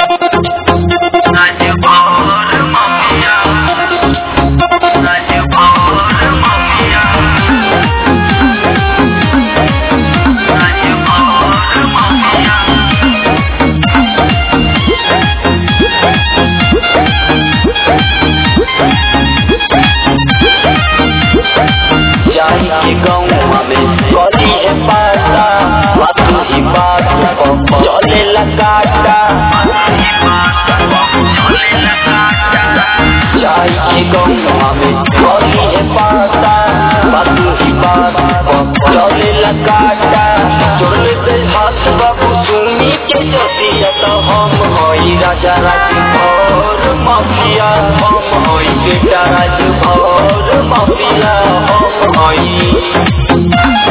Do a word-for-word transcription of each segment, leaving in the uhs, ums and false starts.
राजा Rajbhar mafia हम हई बेटा राजभर माफिया हम हई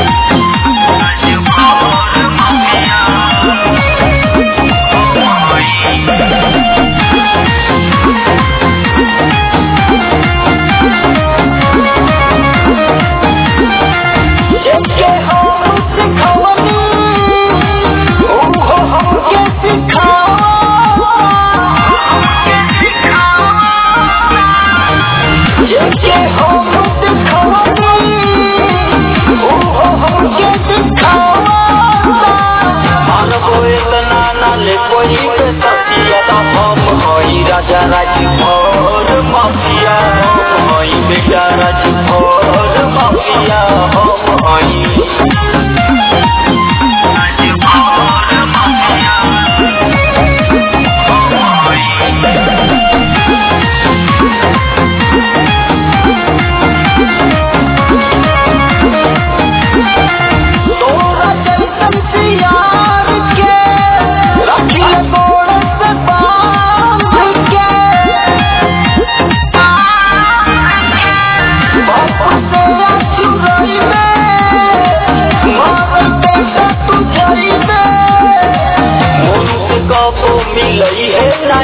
राजा राजभर माफिया हम हई बेटा राजभर माफिया हम हई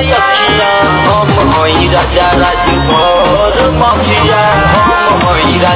राजा राजभर माफिया हम हई